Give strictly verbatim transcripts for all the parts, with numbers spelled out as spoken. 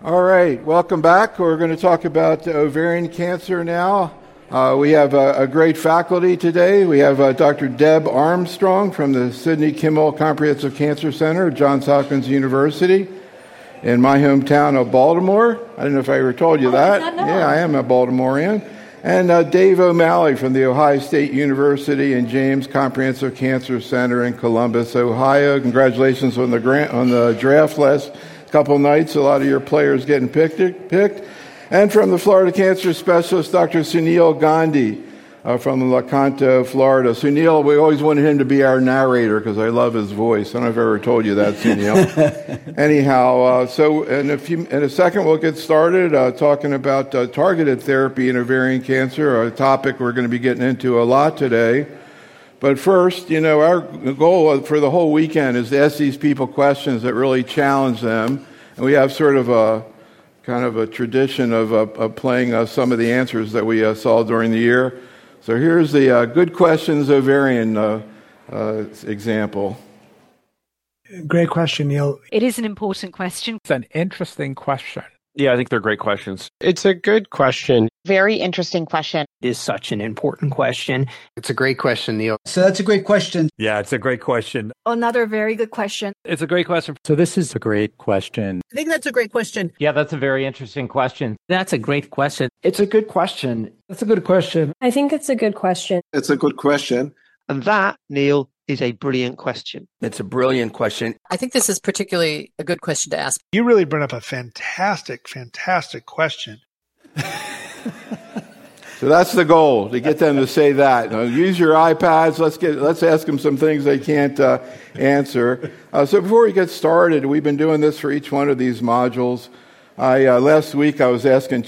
All right, welcome back. We're going to talk about uh, ovarian cancer now. Uh, we have uh, a great faculty today. We have uh, Doctor Deb Armstrong from the Sidney Kimmel Comprehensive Cancer Center at Johns Hopkins University in my hometown of Baltimore. I don't know if I ever told you oh, that. I did not know. Yeah, I am a Baltimorean. And uh, Dave O'Malley from the Ohio State University and James Comprehensive Cancer Center in Columbus, Ohio. Congratulations on the grant on the draft last couple nights. A lot of your players getting picked. picked. And from the Florida Cancer Specialist, Doctor Sunil Gandhi uh, from Lecanto, Florida. Sunil, we always wanted him to be our narrator because I love his voice. I don't know if I've ever told you that, Sunil. Anyhow, uh, so in a, few, in a second we'll get started uh, talking about uh, targeted therapy in ovarian cancer, a topic we're going to be getting into a lot today. But first, you know, our goal for the whole weekend is to ask these people questions that really challenge them. And we have sort of a kind of a tradition of, uh, of playing uh, some of the answers that we uh, saw during the year. So here's the uh, Good Questions Ovarian uh, uh, example. Great question, Neil. It is an important question. It's an interesting question. Yeah, I think they're great questions. It's a good question. Very interesting question. It is such an important question. It's a great question, Neil. So that's a great question. Yeah, it's a great question. Another very good question. It's a great question. So this is a great question. I think that's a great question. Yeah, that's a very interesting question. That's a great question. It's a good question. That's a good question. I think it's a good question. It's a good question. And that, Neil, is a brilliant question. It's a brilliant question. I think this is particularly a good question to ask. You really bring up a fantastic, fantastic question. So that's the goal, to get them to say that. Now, use your iPads. Let's get let's ask them some things they can't uh, answer. Uh, so before we get started, we've been doing this for each one of these modules. I uh, last week I was asking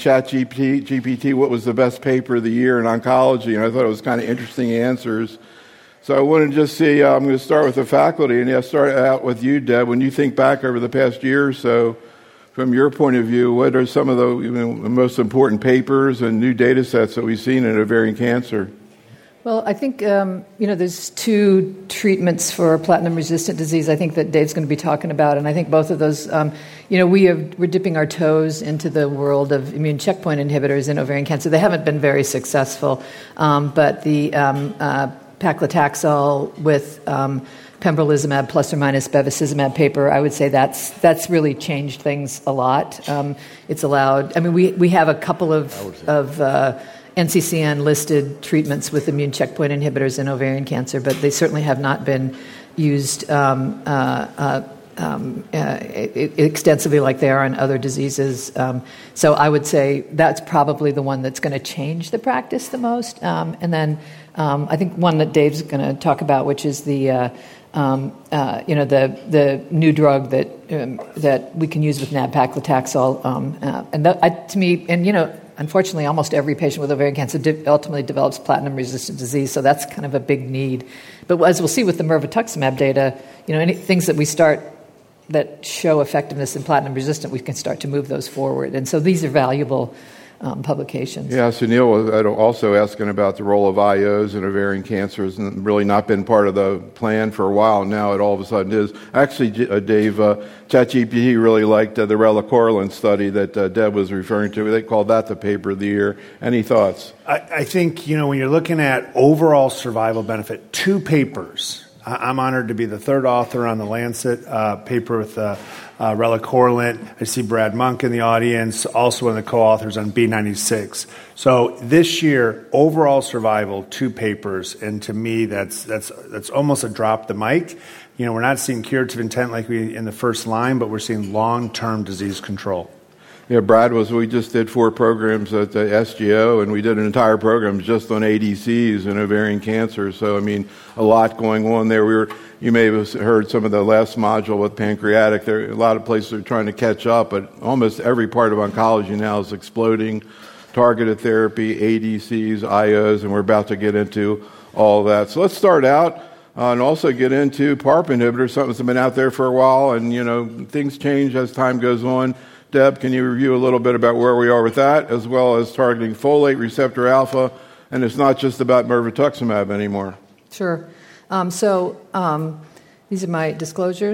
ChatGPT what was the best paper of the year in oncology, and I thought it was kind of interesting answers. So I wanted to just see, uh, I'm going to start with the faculty, and I'll start out with you, Deb. When you think back over the past year or so, from your point of view, what are some of the, you know, the most important papers and new data sets that we've seen in ovarian cancer? Well, I think, um, you know, there's two treatments for platinum-resistant disease I think that Dave's going to be talking about, and I think both of those, um, you know, we have, we're dipping our toes into the world of immune checkpoint inhibitors in ovarian cancer. They haven't been very successful, um, but the um, uh, paclitaxel with um, pembrolizumab plus or minus bevacizumab paper, I would say that's that's really changed things a lot. Um, it's allowed, I mean, we, we have a couple of, of uh, N C C N-listed treatments with immune checkpoint inhibitors in ovarian cancer, but they certainly have not been used um, uh, uh, um, uh, extensively like they are in other diseases. Um, so I would say that's probably the one that's going to change the practice the most. Um, and then um, I think one that Dave's going to talk about, which is the uh, um, uh, you know the the new drug that um, that we can use with nab-paclitaxel, um, uh, and that, I, to me, and you know. Unfortunately, almost every patient with ovarian cancer de- ultimately develops platinum-resistant disease, so that's kind of a big need. But as we'll see with the mirvetuximab data, you know, any things that we start that show effectiveness in platinum-resistant, we can start to move those forward. And so these are valuable um, publications. Yeah, so Neil was also asking about the role of I Os in ovarian cancer. It's really not been part of the plan for a while. Now it all of a sudden is. Actually, uh, Dave, uh, ChatGPT really liked uh, the relacorilant study that uh, Deb was referring to. They called that the paper of the year. Any thoughts? I, I think, you know, when you're looking at overall survival benefit, two papers. I, I'm honored to be the third author on the Lancet uh, paper with uh, uh, relacorilant. I see Brad Monk in the audience, also one of the co-authors on B ninety-six. So this year, overall survival, two papers, and to me, that's that's that's almost a drop the mic. You know, we're not seeing curative intent like we in the first line, but we're seeing long-term disease control. Yeah, Brad, was we just did four programs at the S G O, and we did an entire program just on A D Cs and ovarian cancer. So, I mean, a lot going on there. We were, you may have heard some of the last module with pancreatic. There, a lot of places are trying to catch up, but almost every part of oncology now is exploding. Targeted therapy, A D Cs, I Os, and we're about to get into all that. So let's start out. Uh, and also get into PARP inhibitors, something that's been out there for a while, and, you know, things change as time goes on. Deb, can you review a little bit about where we are with that, as well as targeting folate receptor alpha? And it's not just about mirvetuximab anymore. Sure. Um, so um, these are my disclosures.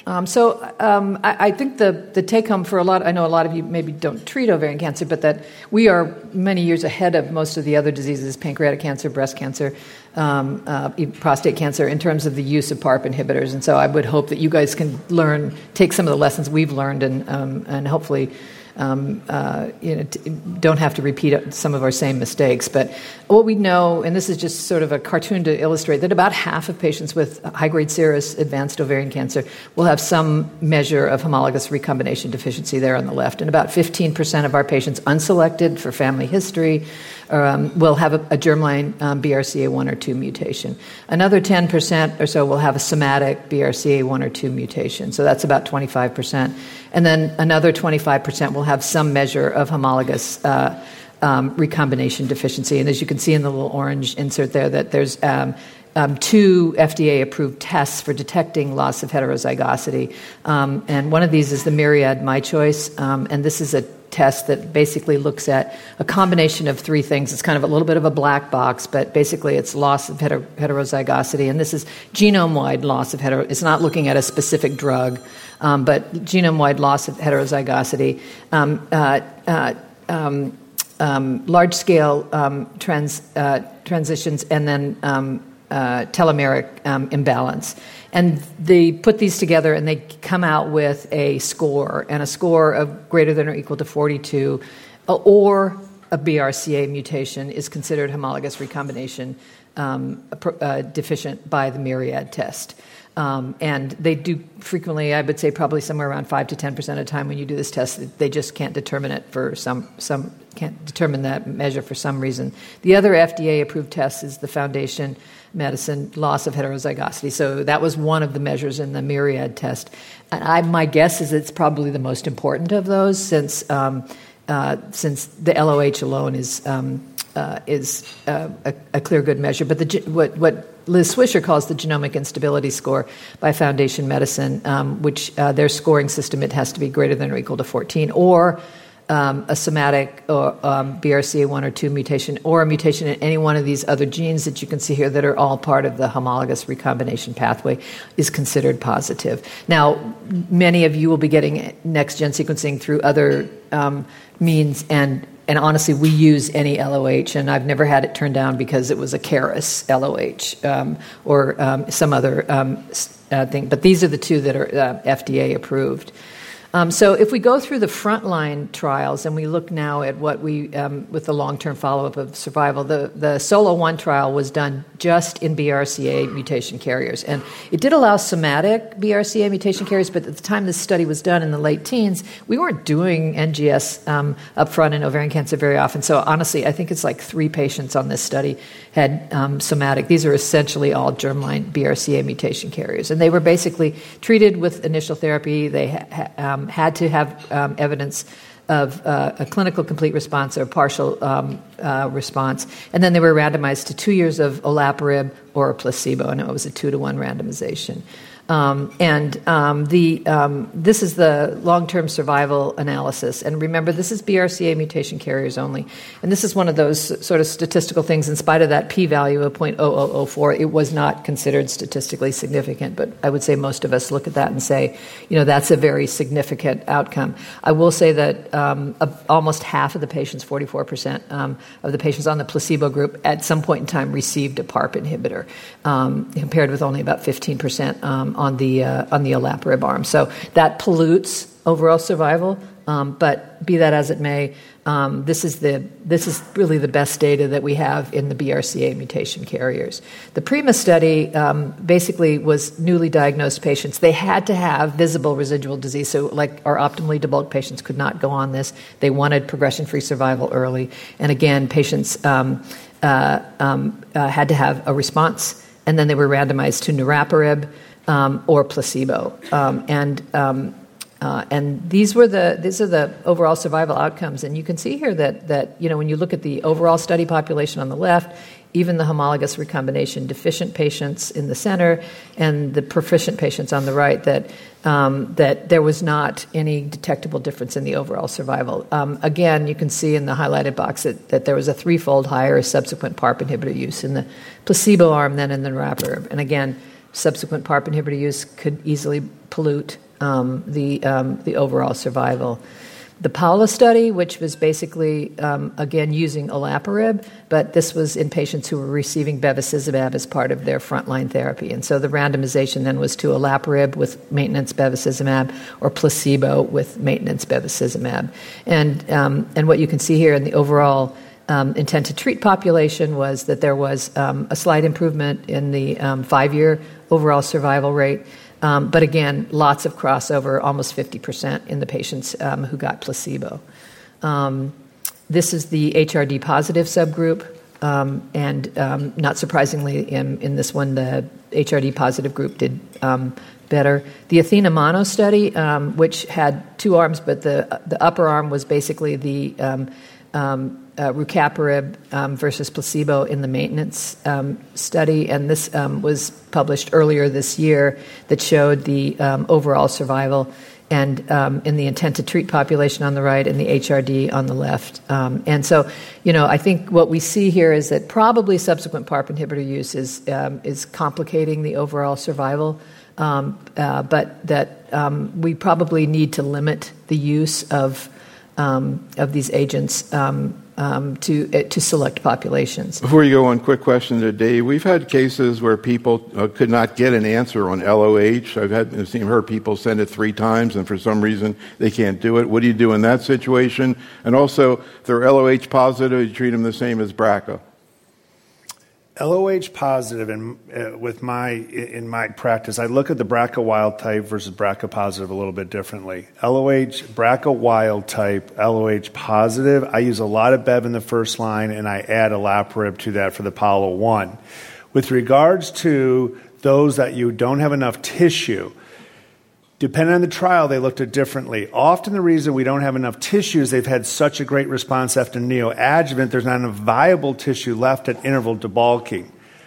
Um, so um, I, I think the, the take-home for a lot, I know a lot of you maybe don't treat ovarian cancer, but that we are many years ahead of most of the other diseases, pancreatic cancer, breast cancer, um, uh, prostate cancer, in terms of the use of PARP inhibitors. And so I would hope that you guys can learn, take some of the lessons we've learned and, um, and hopefully Um, uh, you know, t- don't have to repeat some of our same mistakes. But what we know, and this is just sort of a cartoon to illustrate, that about half of patients with high-grade serous advanced ovarian cancer will have some measure of homologous recombination deficiency there on the left. And about fifteen percent of our patients unselected for family history um, will have a, a germline um, B R C A one or two mutation. Another ten percent or so will have a somatic B R C A one or two mutation. So that's about twenty-five percent. And then another twenty-five percent will have some measure of homologous uh, um, recombination deficiency. And as you can see in the little orange insert there, that there's um, um, two F D A-approved tests for detecting loss of heterozygosity. Um, and one of these is the Myriad MyChoice, um, and this is a test that basically looks at a combination of three things. It's kind of a little bit of a black box, but basically it's loss of heter- heterozygosity, and this is genome-wide loss of hetero. It's not looking at a specific drug, um, but genome-wide loss of heterozygosity, um, uh, uh, um, um, large-scale um, trans uh, transitions, and then um, uh, telomeric um, imbalance. And they put these together and they come out with a score, and a score of greater than or equal to forty-two, or a B R C A mutation is considered homologous recombination um, uh, deficient by the Myriad test. Um, and they do frequently, I would say probably somewhere around five to ten percent of the time when you do this test, they just can't determine it for some, some can't determine that measure for some reason. The other F D A-approved test is the Foundation Medicine loss of heterozygosity. So that was one of the measures in the Myriad test. And I, my guess is it's probably the most important of those, since um, uh, since the L O H alone is um, uh, is uh, a, a clear good measure. But the what what Liz Swisher calls the genomic instability score by Foundation Medicine, um, which uh, their scoring system, it has to be greater than or equal to fourteen, or Um, a somatic or um, B R C A one or two mutation, or a mutation in any one of these other genes that you can see here that are all part of the homologous recombination pathway, is considered positive. Now, many of you will be getting next-gen sequencing through other um, means, and and honestly, we use any L O H, and I've never had it turned down because it was a Caris L O H um, or um, some other um, uh, thing. But these are the two that are uh, F D A approved. Um, so if we go through the frontline trials and we look now at what we, um, with the long-term follow-up of survival, the, the SOLO one trial was done just in B R C A mutation carriers. And it did allow somatic B R C A mutation carriers, but at the time this study was done in the late teens, we weren't doing N G S um, up front in ovarian cancer very often. So honestly, I think it's like three patients on this study had um, somatic. These are essentially all germline B R C A mutation carriers. And they were basically treated with initial therapy. They ha- um, had to have um, evidence of uh, a clinical complete response or partial um, uh, response. And then they were randomized to two years of olaparib or a placebo, and it was a two to one randomization. Um, and um, the um, this is the long-term survival analysis. And remember, this is B R C A mutation carriers only. And this is one of those sort of statistical things. In spite of that p-value of zero point zero zero zero four, it was not considered statistically significant. But I would say most of us look at that and say, you know, that's a very significant outcome. I will say that um, almost half of the patients, forty-four percent um, of the patients on the placebo group, at some point in time received a PARP inhibitor, um, compared with only about fifteen percent um, on the uh, on the olaparib arm. So that pollutes overall survival. Um, but be that as it may, um, this is the this is really the best data that we have in the B R C A mutation carriers. The PRIMA study um, basically was newly diagnosed patients. They had to have visible residual disease, so like our optimally debulked patients could not go on this. They wanted progression-free survival early, and again, patients um, uh, um, uh, had to have a response, and then they were randomized to niraparib um, or placebo, um, and um, Uh, and these were the these are the overall survival outcomes. And you can see here that that you know when you look at the overall study population on the left, even the homologous recombination deficient patients in the center, and the proficient patients on the right, that um, that there was not any detectable difference in the overall survival. Um, again, you can see in the highlighted box that, that there was a threefold higher subsequent PARP inhibitor use in the placebo arm than in the niraparib. And again, subsequent PARP inhibitor use could easily pollute um, the um, the overall survival. The Paula study, which was basically, um, again, using olaparib, but this was in patients who were receiving bevacizumab as part of their frontline therapy. And so the randomization then was to olaparib with maintenance bevacizumab or placebo with maintenance bevacizumab. And, um, and what you can see here in the overall um, intent to treat population was that there was um, a slight improvement in the um, five-year overall survival rate. Um, but again, lots of crossover, almost fifty percent in the patients um, who got placebo. Um, this is the H R D positive subgroup, um, and um, not surprisingly, in, in this one, the H R D positive group did um, better. The Athena Mono study, um, which had two arms, but the the upper arm was basically the um, um, uh, rucaparib um, versus placebo in the maintenance um, study, and this um, was published earlier this year that showed the um, overall survival and um, in the intent to treat population on the right and the H R D on the left. Um, and so, you know, I think what we see here is that probably subsequent PARP inhibitor use is, um, is complicating the overall survival, um, uh, but that um, we probably need to limit the use of um, of these agents um, Um, to uh, to select populations. Before you go on, quick question to Dave. We've had cases where people uh, could not get an answer on L O H. I've had I've seen heard people send it three times, and for some reason they can't do it. What do you do in that situation? And also, if they're L O H positive, you treat them the same as B R C A. L O H positive, and uh, with my in my practice, I look at the B R C A wild type versus B R C A positive a little bit differently. L O H, B R C A wild type, L O H positive, I use a lot of Bev in the first line, and I add olaparib to that for the Paula one. With regards to those that you don't have enough tissue, depending on the trial, they looked at it differently. Often the reason we don't have enough tissue is they've had such a great response after neoadjuvant, there's not enough viable tissue left at interval debulking.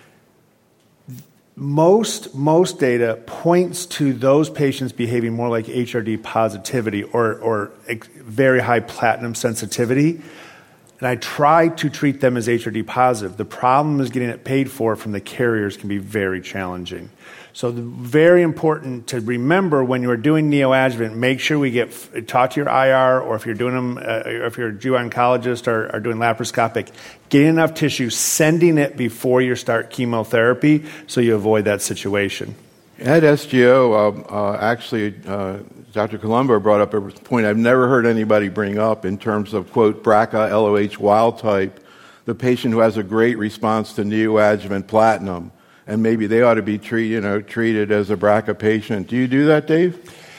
Most, most data points to those patients behaving more like H R D positivity or, or very high platinum sensitivity. And I try to treat them as H R D positive. The problem is getting it paid for from the carriers can be very challenging. So the, very important to remember when you're doing neoadjuvant, make sure we get, talk to your I R, or if you're doing them, uh, or if you're a G Y oncologist or, or doing laparoscopic, get enough tissue, sending it before you start chemotherapy so you avoid that situation. At S G O, uh, uh, actually, uh, Doctor Colombo brought up a point I've never heard anybody bring up in terms of, quote, B R C A L O H wild type, the patient who has a great response to neoadjuvant platinum, and maybe they ought to be treat, you know, treated as a B R C A patient. Do you do that, Dave?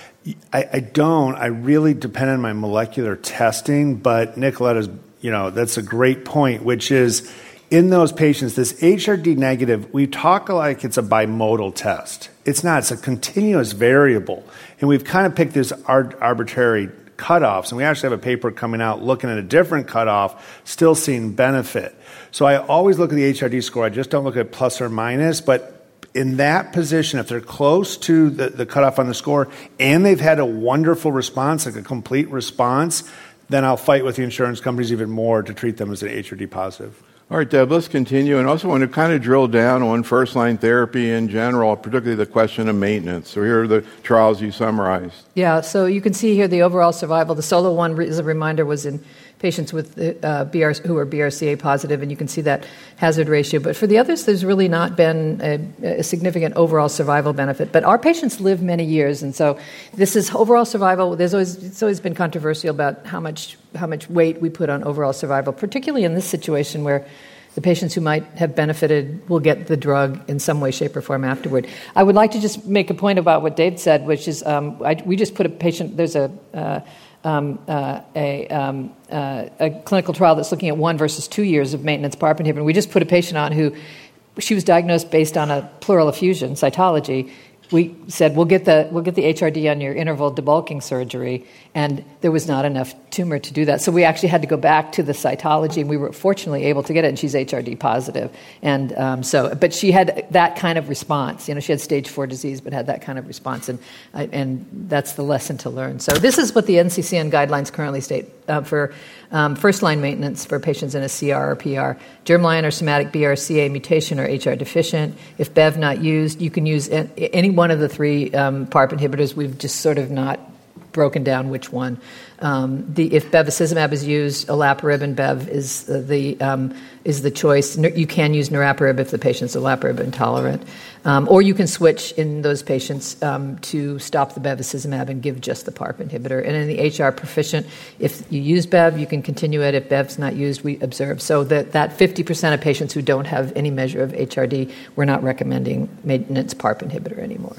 I, I don't. I really depend on my molecular testing, but Nicoletta's, you know, that's a great point, which is in those patients, this H R D negative, we talk like it's a bimodal test. It's not. It's a continuous variable. And we've kind of picked this ar- arbitrary cutoffs, and we actually have a paper coming out looking at a different cutoff, still seeing benefit. So I always look at the H R D score. I just don't look at plus or minus, but in that position, if they're close to the, the cutoff on the score and they've had a wonderful response, like a complete response, then I'll fight with the insurance companies even more to treat them as an H R D positive. All right, Deb, let's continue. And also want to kind of drill down on first-line therapy in general, particularly the question of maintenance. So here are the trials you summarized. Yeah, so you can see here the overall survival. The SOLO one, as a reminder, was in patients with uh, B R, who are B R C A positive, and you can see that hazard ratio. But for the others, there's really not been a, a significant overall survival benefit. But our patients live many years, and so this is overall survival. There's always it's always been controversial about how much how much weight we put on overall survival, particularly in this situation where the patients who might have benefited will get the drug in some way, shape, or form afterward. I would like to just make a point about what Dave said, which is um, I, we just put a patient, there's a, uh, um, uh, a, um, uh, a clinical trial that's looking at one versus two years of maintenance PARP inhibitor. We just put a patient on who, she was diagnosed based on a pleural effusion cytology. We said, we'll get the we'll get the H R D on your interval debulking surgery, and there was not enough tumor to do that. So we actually had to go back to the cytology, and we were fortunately able to get it, and she's H R D positive. And um, so, but she had that kind of response. You know, she had stage four disease, but had that kind of response, and uh, and that's the lesson to learn. So this is what the N C C N guidelines currently state uh, for um, first-line maintenance for patients in a C R or P R. Germline or somatic B R C A mutation or H R deficient. If B E V not used, you can use any one of the three um, PARP inhibitors. We've just sort of not broken down which one. Um, the, if bevacizumab is used, olaparib and Bev is uh, the um, is the choice. You can use niraparib if the patient's olaparib intolerant, um, or you can switch in those patients um, to stop the bevacizumab and give just the PARP inhibitor. And in the H R proficient, if you use Bev, you can continue it. If Bev's not used, we observe. So that that fifty percent of patients who don't have any measure of H R D, we're not recommending maintenance PARP inhibitor anymore.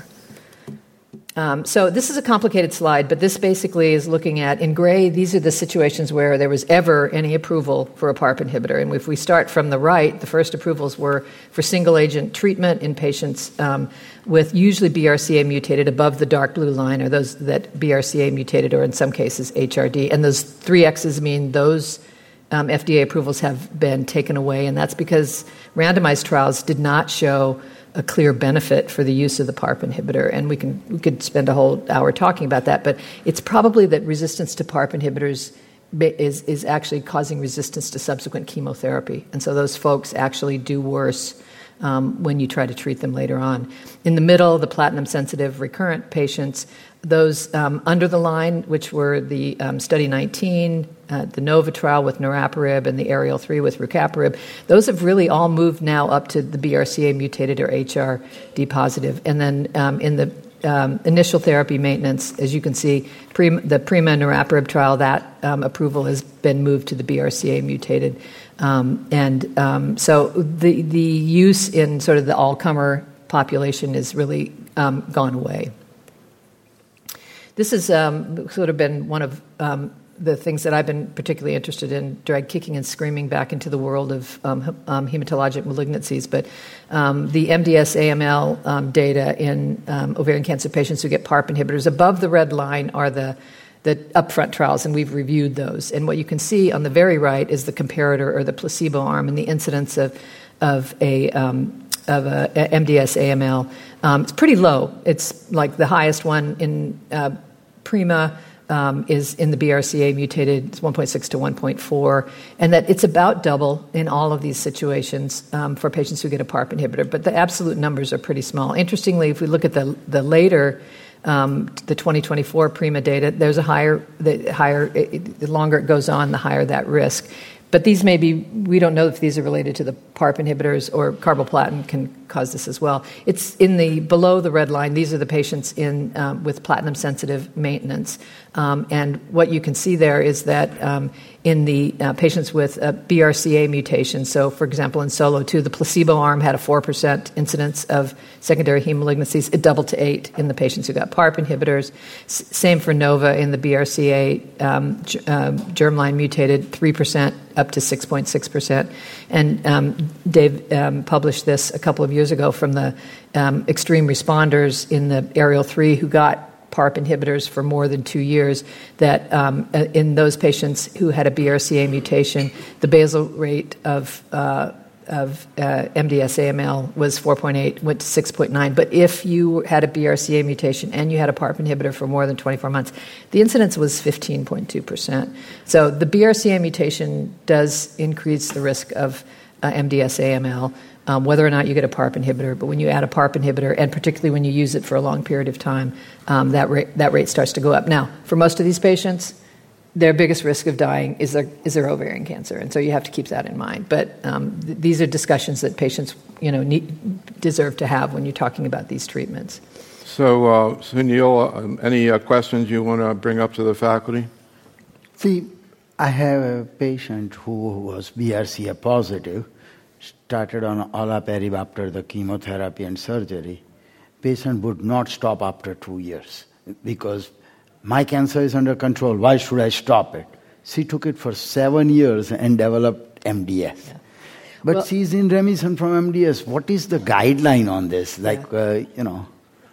Um, so this is a complicated slide, but this basically is looking at, in gray, these are the situations where there was ever any approval for a PARP inhibitor. And if we start from the right, the first approvals were for single-agent treatment in patients um, with usually B R C A mutated above the dark blue line, or those that B R C A mutated, or in some cases H R D. And those three X's mean those um, F D A approvals have been taken away, and that's because randomized trials did not show a clear benefit for the use of the PARP inhibitor, and we can we could spend a whole hour talking about that. But it's probably that resistance to PARP inhibitors is is actually causing resistance to subsequent chemotherapy, and so those folks actually do worse um, when you try to treat them later on. In the middle, the platinum-sensitive recurrent patients, those um, under the line, which were the um, study nineteen, uh, the NOVA trial with niraparib, and the Ariel three with rucaparib, those have really all moved now up to the B R C A mutated or H R D positive. And then um, in the um, initial therapy maintenance, as you can see, pre- the PRIMA niraparib trial, that um, approval has been moved to the B R C A mutated. Um, and um, so the the use in sort of the all-comer population has really um, gone away. This has um, sort of been one of um, the things that I've been particularly interested in, drag kicking and screaming back into the world of um, um, hematologic malignancies. But um, the M D S A M L um, data in um, ovarian cancer patients who get PARP inhibitors, above the red line are the the upfront trials, and we've reviewed those. And what you can see on the very right is the comparator or the placebo arm and the incidence of of a um, of a, a M D S A M L. Um, it's pretty low. It's like the highest one in uh, PRIMA um, is in the B R C A mutated. It's one point six to one point four, and that it's about double in all of these situations um, for patients who get a PARP inhibitor. But the absolute numbers are pretty small. Interestingly, if we look at the the later Um, the twenty twenty-four PRIMA data, there's a higher, the higher, it, the longer it goes on, the higher that risk. But these may be, we don't know if these are related to the PARP inhibitors, or carboplatin can cause this as well. It's in the, below the red line, these are the patients in um, with platinum-sensitive maintenance. Um, and what you can see there is that um, in the uh, patients with a B R C A mutation, so for example in SOLO two, the placebo arm had a four percent incidence of secondary heme malignancies. It doubled to eight in the patients who got PARP inhibitors. S- same for NOVA in the B R C A um, g- um, germline mutated, three percent up to six point six percent. And um, Dave um, published this a couple of years ago from the um, extreme responders in the Ariel three who got PARP inhibitors for more than two years, that um, in those patients who had a B R C A mutation, the basal rate of uh, of uh, M D S A M L was four point eight, went to six point nine. But if you had a B R C A mutation and you had a PARP inhibitor for more than twenty-four months, the incidence was fifteen point two percent. So the B R C A mutation does increase the risk of uh, M D S A M L. Um, whether or not you get a PARP inhibitor, but when you add a PARP inhibitor, and particularly when you use it for a long period of time, um, that rate that rate starts to go up. Now, for most of these patients, their biggest risk of dying is their is their ovarian cancer, and so you have to keep that in mind. But um, th- these are discussions that patients, you know, need, deserve to have when you're talking about these treatments. So, uh, so Neil, uh, any uh, questions you want to bring up to the faculty? See, I have a patient who was B R C A positive. Started on olaparib after the chemotherapy and surgery. Patient would not stop after two years because my cancer is under control. Why should I stop it? She took it for seven years and developed M D S. Yeah. But well, she's in remission from M D S. What is the guideline on this? Like, yeah. uh, you know.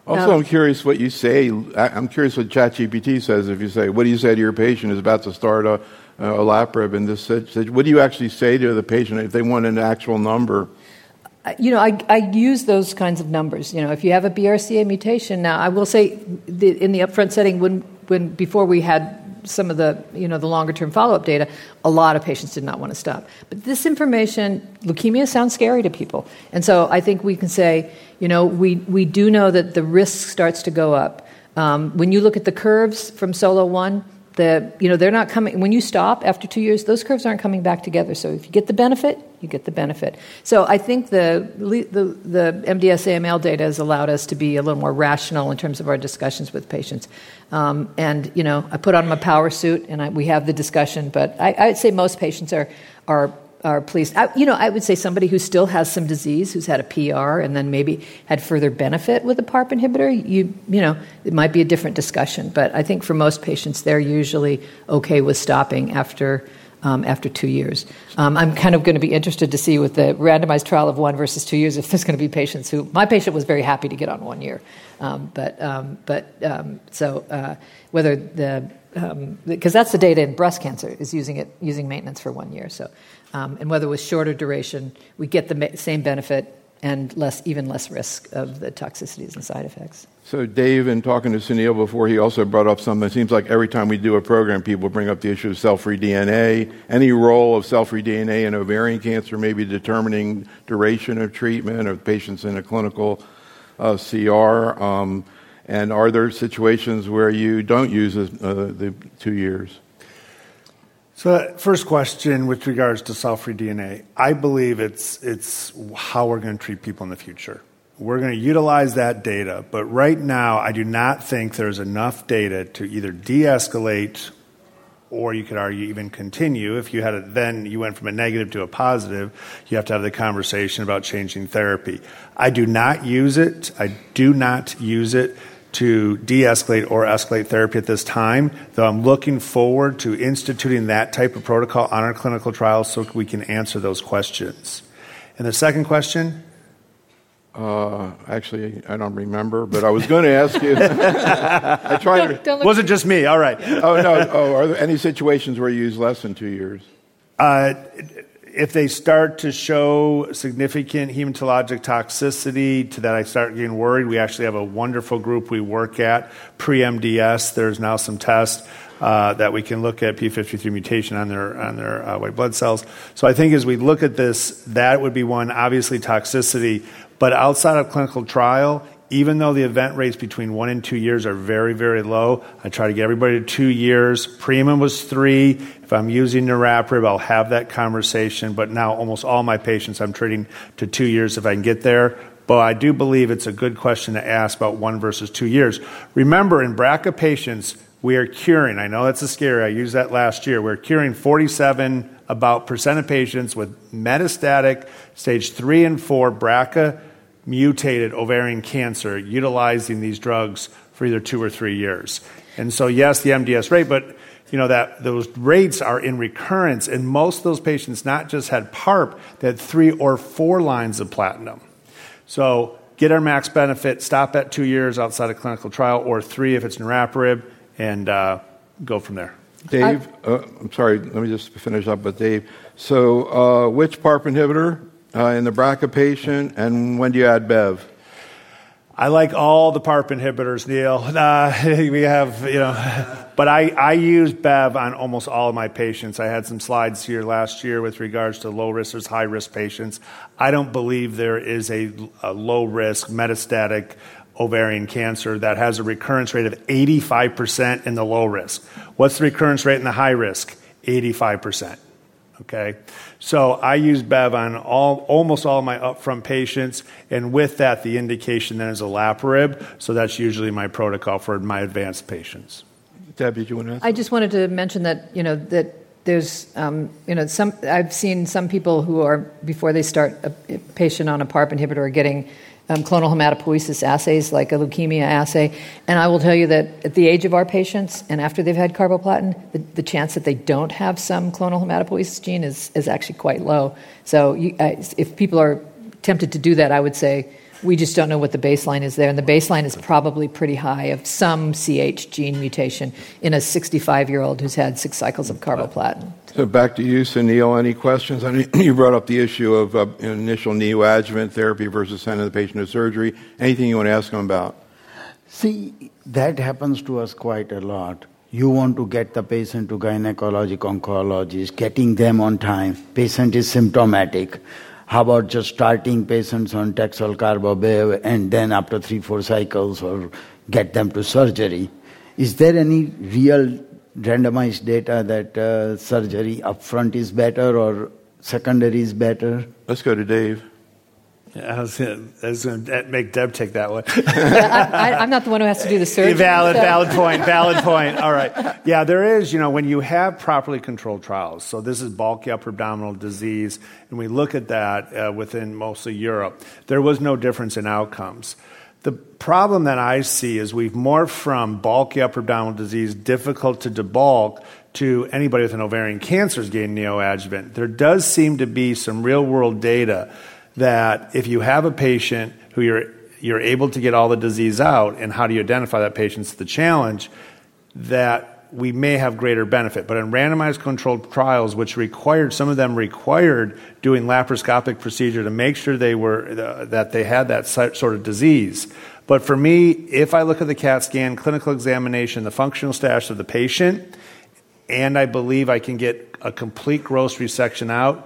Also, Um, I'm curious what you say. I- I'm curious what ChatGPT says if you say, what do you say to your patient who's about to start a, a olaparib in this situation? What do you actually say to the patient if they want an actual number? You know, I, I use those kinds of numbers. You know, if you have a B R C A mutation, now I will say the, in the upfront setting, when, when before we had some of the, you know, the longer-term follow-up data, a lot of patients did not want to stop. But this information, leukemia sounds scary to people. And so I think we can say, you know, we, we do know that the risk starts to go up. Um, when you look at the curves from SOLO one, the, you know, they're not coming, when you stop after two years, those curves aren't coming back together. So if you get the benefit, you get the benefit. So I think the, the, the M D S A M L data has allowed us to be a little more rational in terms of our discussions with patients. Um, and, you know, I put on my power suit and I, we have the discussion, but I, I'd say most patients are, are, are pleased. I, you know, I would say somebody who still has some disease, who's had a P R and then maybe had further benefit with a PARP inhibitor, you, you know, it might be a different discussion. But I think for most patients, they're usually okay with stopping after Um, after two years. Um, I'm kind of going to be interested to see with the randomized trial of one versus two years if there's going to be patients who, my patient was very happy to get on one year. Um, but um, but um, so uh, whether the, because um, that's the data in breast cancer, is using it, using maintenance for one year. So, um, and whether with shorter duration, we get the ma- same benefit and less, even less risk of the toxicities and side effects. So Dave, in talking to Sunil before, he also brought up something. It seems like every time we do a program, people bring up the issue of cell-free D N A, any role of cell-free D N A in ovarian cancer, maybe determining duration of treatment of patients in a clinical uh, C R. Um, and are there situations where you don't use uh, the two years? So, first question with regards to cell-free D N A, I believe it's it's how we're going to treat people in the future. We're going to utilize that data, but right now I do not think there's enough data to either de-escalate or you could argue even continue. If you had a, then you went from a negative to a positive, you have to have the conversation about changing therapy. I do not use it. I do not use it to de-escalate or escalate therapy at this time, though I'm looking forward to instituting that type of protocol on our clinical trials so we can answer those questions. And the second question? Uh, actually, I don't remember, but I was going to ask you. I tried. Don't, don't Was it just me? All right. Oh, no. Oh, are there any situations where you use less than two years? Uh, if they start to show significant hematologic toxicity to that I start getting worried, we actually have a wonderful group we work at, pre-M D S. There's now some tests uh, that we can look at P fifty-three mutation on their on their uh, white blood cells. So I think as we look at this, that would be one, obviously toxicity. But outside of clinical trial, even though the event rates between one and two years are very, very low, I try to get everybody to two years. Prima was three. If I'm using niraparib, I'll have that conversation. But now almost all my patients I'm treating to two years if I can get there. But I do believe it's a good question to ask about one versus two years. Remember, in B R C A patients, we are curing. I know that's a scary. I used that last year. We're curing forty-seven about percent of patients with metastatic stage three and four B R C A mutated ovarian cancer utilizing these drugs for either two or three years. And so, yes, the M D S rate, but you know that those rates are in recurrence, and most of those patients not just had PARP, they had three or four lines of platinum. So get our max benefit, stop at two years outside of clinical trial, or three if it's niraparib, and uh, go from there. Dave, uh, I'm sorry, let me just finish up with Dave. So uh, which PARP inhibitor uh, in the B R C A patient, and when do you add Bev? I like all the PARP inhibitors, Neil. Uh, we have, you know, but I, I use Bev on almost all of my patients. I had some slides here last year with regards to low risk versus high risk patients. I don't believe there is a, a low risk metastatic ovarian cancer that has a recurrence rate of eighty-five percent in the low risk. What's the recurrence rate in the high risk? eighty-five percent. Okay, so I use Bev on all, almost all of my upfront patients, and with that, the indication then is olaparib. So that's usually my protocol for my advanced patients. Deb, did you want to ask? I just wanted to mention that you know that there's um, you know some I've seen some people who are before they start a patient on a PARP inhibitor are getting Um, clonal hematopoiesis assays like a leukemia assay. And I will tell you that at the age of our patients and after they've had carboplatin, the, the chance that they don't have some clonal hematopoiesis gene is, is actually quite low. So you, uh, if people are tempted to do that, I would say We just don't know what the baseline is there. And the baseline is probably pretty high of some C H gene mutation in a sixty-five-year-old who's had six cycles of carboplatin. So back to you, Sunil. Any questions? I mean, you brought up the issue of uh, initial neoadjuvant therapy versus sending the patient to surgery. Anything you want to ask them about? See, that happens to us quite a lot. You want to get the patient to gynecologic oncologist, getting them on time. Patient is symptomatic. How about just starting patients on Taxol Carbapenem and then after three, four cycles or get them to surgery? Is there any real randomized data that uh, surgery upfront is better or secondary is better? Let's go to Dave. Yeah, I was going to make Deb take that one. yeah, I, I, I'm not the one who has to do the surgery. Valid, so. valid point, valid point. All right. Yeah, there is, you know, when you have properly controlled trials, so this is bulky upper abdominal disease, and we look at that uh, within mostly Europe, there was no difference in outcomes. The problem that I see is we've morphed from bulky upper abdominal disease, difficult to debulk, to anybody with an ovarian cancer is getting neoadjuvant. There does seem to be some real-world data that if you have a patient who you're you're able to get all the disease out, and how do you identify that patient's the challenge, that we may have greater benefit. But in randomized controlled trials, which required, some of them required doing laparoscopic procedure to make sure they were uh, that they had that sort of disease. But for me, if I look at the CAT scan, clinical examination, the functional status of the patient, and I believe I can get a complete gross resection out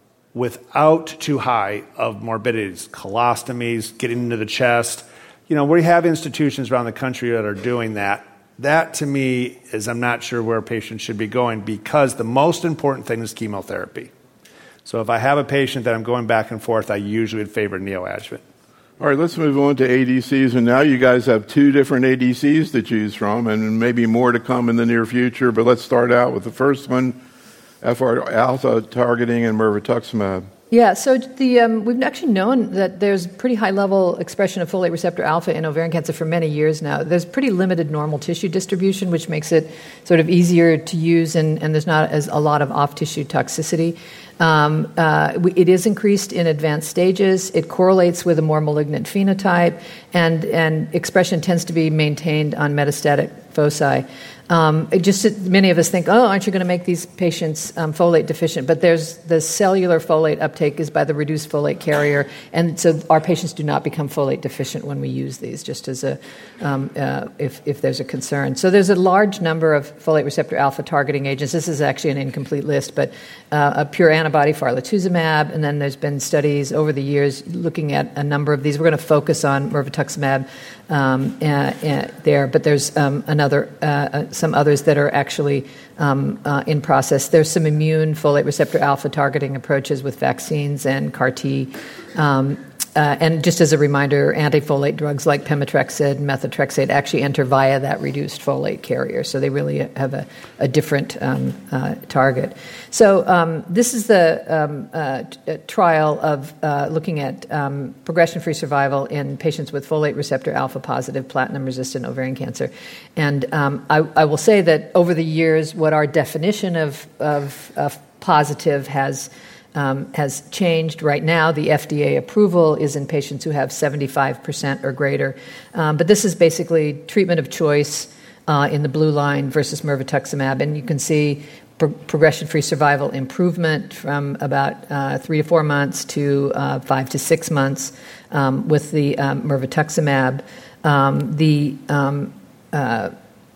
without too high of morbidities, colostomies, getting into the chest. You know, we have institutions around the country that are doing that. That, to me, is I'm not sure where patients should be going, because the most important thing is chemotherapy. So if I have a patient that I'm going back and forth, I usually would favor neoadjuvant. All right, let's move on to A D Cs. And now you guys have two different A D Cs to choose from, and maybe more to come in the near future. But let's start out with the first one, F R alpha targeting and mirvetuximab. Yeah, so the um, we've actually known that there's pretty high level expression of folate receptor alpha in ovarian cancer for many years now. There's pretty limited normal tissue distribution, which makes it sort of easier to use, and, and there's not as a lot of off tissue toxicity. Um, uh, we, it is increased in advanced stages. It correlates with a more malignant phenotype, and and expression tends to be maintained on metastatic foci. Um, it just many of us think, oh, aren't you going to make these patients um, folate deficient? But there's the cellular folate uptake is by the reduced folate carrier, and so our patients do not become folate deficient when we use these. Just as a um, uh, if if there's a concern, so there's a large number of folate receptor alpha targeting agents. This is actually an incomplete list, but uh, a pure antibody farletuzumab, and then there's been studies over the years looking at a number of these. We're going to focus on mirvetuximab um, uh, uh, there, but there's um, another. Uh, some others that are actually um, uh, in process. There's some immune folate receptor alpha targeting approaches with vaccines and C A R T. Um, uh, and just as a reminder, antifolate drugs like pemetrexed and methotrexate actually enter via that reduced folate carrier, so they really have a, a different um, uh, target. So um, this is the um, uh, t- trial of uh, looking at um, progression-free survival in patients with folate receptor alpha-positive platinum-resistant ovarian cancer. And um, I, I will say that over the years, what our definition of, of, of positive has Um, has changed. Right now, the F D A approval is in patients who have seventy-five percent or greater. Um, but this is basically treatment of choice uh, in the blue line versus mirvetuximab. And you can see pro- progression-free survival improvement from about uh, three to four months to uh, five to six months um, with the um, mirvetuximab. Um, the um, uh,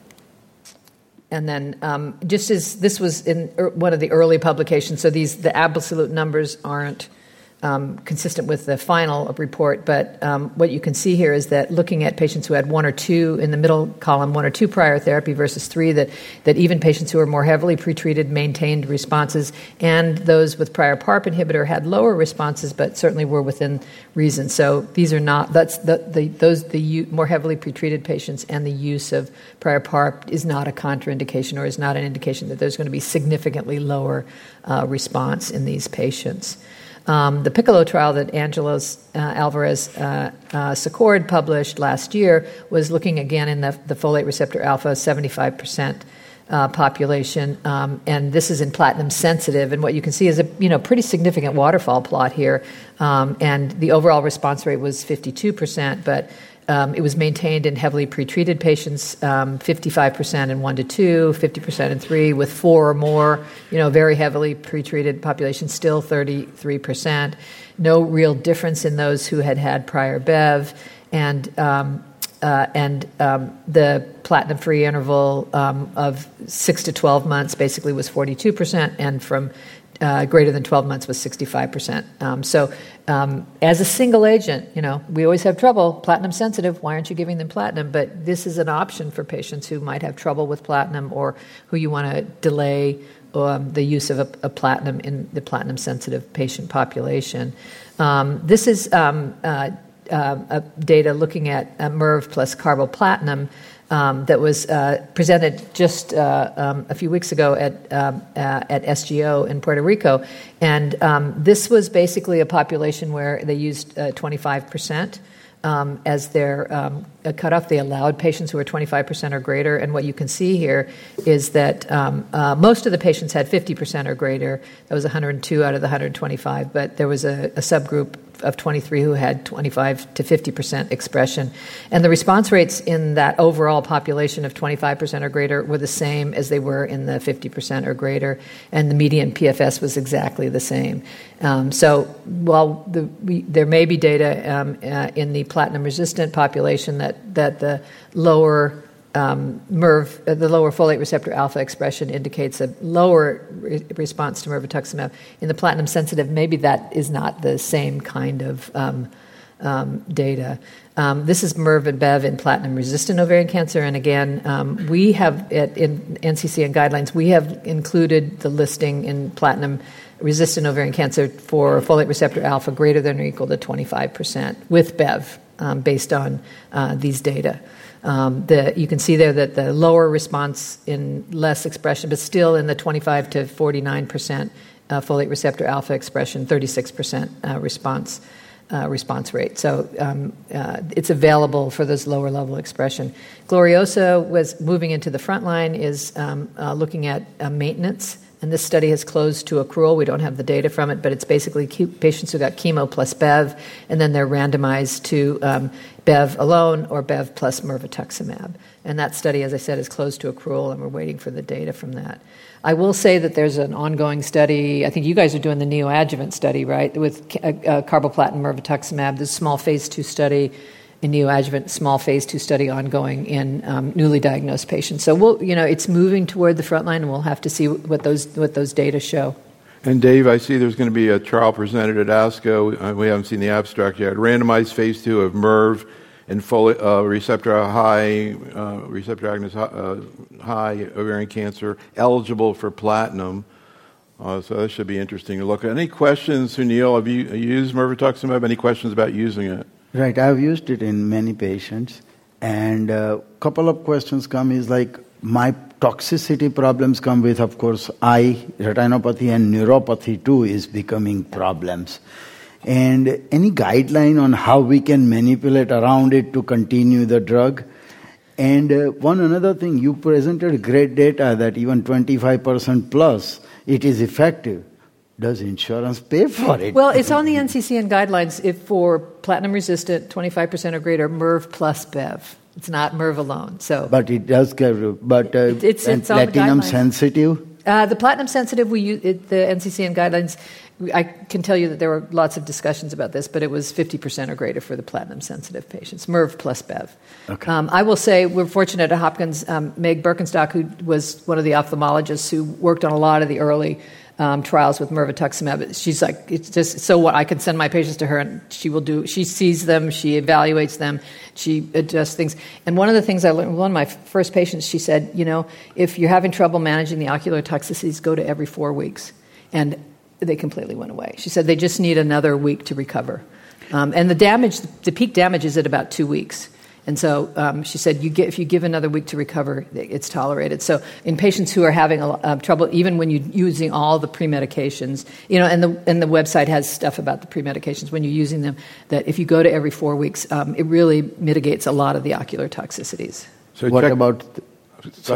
And then um, just as this was in er, one of the early publications, so these the absolute numbers aren't um, consistent with the final report, but um, what you can see here is that looking at patients who had one or two in the middle column, one or two prior therapy versus three, that, that even patients who were more heavily pretreated maintained responses, and those with prior PARP inhibitor had lower responses, but certainly were within reason. So these are not, that's the, the those the u- more heavily pretreated patients, and the use of prior PARP is not a contraindication or is not an indication that there's going to be significantly lower uh, response in these patients. Um, the PICCOLO trial that Angelos uh, Alvarez uh, uh, Secord published last year was looking again in the, the folate receptor alpha seventy-five percent uh, population, um, and this is in platinum sensitive. And what you can see is a you know pretty significant waterfall plot here, um, and the overall response rate was fifty-two percent, but Um, it was maintained in heavily pretreated patients, um, fifty-five percent in one to two, fifty percent in three, with four or more, you know, very heavily pretreated population, still thirty-three percent. No real difference in those who had had prior Bev. And um, uh, and um, the platinum-free interval um, of six to twelve months basically was forty-two percent, and from Uh, greater than twelve months was sixty-five percent. Um, so um, as a single agent, you know, we always have trouble, platinum sensitive, why aren't you giving them platinum? But this is an option for patients who might have trouble with platinum or who you want to delay um, the use of a, a platinum in the platinum sensitive patient population. Um, this is um, uh, uh, data looking at uh, M E R V plus carboplatinum. Um, that was uh, presented just uh, um, a few weeks ago at um, uh, at S G O in Puerto Rico, and um, this was basically a population where they used uh, twenty-five percent um, as their um, cutoff. They allowed patients who were twenty-five percent or greater, and what you can see here is that um, uh, most of the patients had fifty percent or greater. That was one hundred two out of the one hundred twenty-five, but there was a, a subgroup of twenty-three who had twenty-five to fifty percent expression. And the response rates in that overall population of twenty-five percent or greater were the same as they were in the fifty percent or greater, and the median P F S was exactly the same. Um, so while the, we, there may be data um, uh, in the platinum-resistant population that, that the lower Um, M E R V, uh, the lower folate receptor alpha expression indicates a lower re- response to mirvetuximab. In the platinum-sensitive, maybe that is not the same kind of um, um, data. Um, this is M E R V and Bev in platinum-resistant ovarian cancer, and again, um, we have, at, in N C C N guidelines, we have included the listing in platinum-resistant ovarian cancer for folate receptor alpha greater than or equal to twenty-five percent with Bev, um, based on uh, these data. Um, the, you can see there that the lower response in less expression, but still in the twenty-five to forty-nine percent uh, folate receptor alpha expression, thirty-six percent uh, response uh, response rate. So um, uh, it's available for this lower level expression. Gloriosa was moving into the front line, is um, uh, looking at uh, maintenance. And this study has closed to accrual. We don't have the data from it, but it's basically patients who got chemo plus Bev, and then they're randomized to um, Bev alone or Bev plus mirvetuximab. And that study, as I said, is closed to accrual, and we're waiting for the data from that. I will say that there's an ongoing study. I think you guys are doing the neoadjuvant study, right, with uh, uh, carboplatin mirvetuximab, this small phase two study in neoadjuvant, small phase two study ongoing in um, newly diagnosed patients. So we'll, you know, it's moving toward the front line, and we'll have to see what those what those data show. And Dave, I see there's going to be a trial presented at ASCO. We haven't seen the abstract yet. Randomized phase two of M E R V and folate uh, receptor high, uh, receptor agonist uh, high ovarian cancer eligible for platinum. Uh, so that should be interesting to look at. Any questions, Sunil? Have you used mirvetuximab? Any questions about using it? Right, I've used it in many patients, and a couple of questions come is like, my toxicity problems come with, of course, eye, retinopathy, and neuropathy too is becoming problems. And any guideline on how we can manipulate around it to continue the drug? And uh, one another thing, you presented great data that even twenty-five percent plus, it is effective. Does insurance pay for it? Well, it's on the N C C N guidelines if for platinum-resistant, twenty-five percent or greater, M E R V plus Bev. It's not M E R V alone. So, but it does get, but uh, it, it's, it's platinum sensitive? Uh, the platinum-sensitive, we use, it, the N C C N guidelines, I can tell you that there were lots of discussions about this, but it was fifty percent or greater for the platinum-sensitive patients, M E R V plus Bev. Okay. Um, I will say we're fortunate at Hopkins, um, Meg Birkenstock, who was one of the ophthalmologists who worked on a lot of the early Um, trials with mirvetuximab. She's like, it's just so what I can send my patients to her, and she will do. She sees them, she evaluates them, she adjusts things. And one of the things I learned, one of my first patients, she said, you know, if you're having trouble managing the ocular toxicities, go to every four weeks, and they completely went away. She said they just need another week to recover, um, and the damage, the peak damage is at about two weeks. And so um, she said, you get, if you give another week to recover, it's tolerated. So in patients who are having a, uh, trouble, even when you're using all the pre-medications, you know, and the and the website has stuff about the pre-medications when you're using them, that if you go to every four weeks, um, it really mitigates a lot of the ocular toxicities. So what check, about... Go ahead.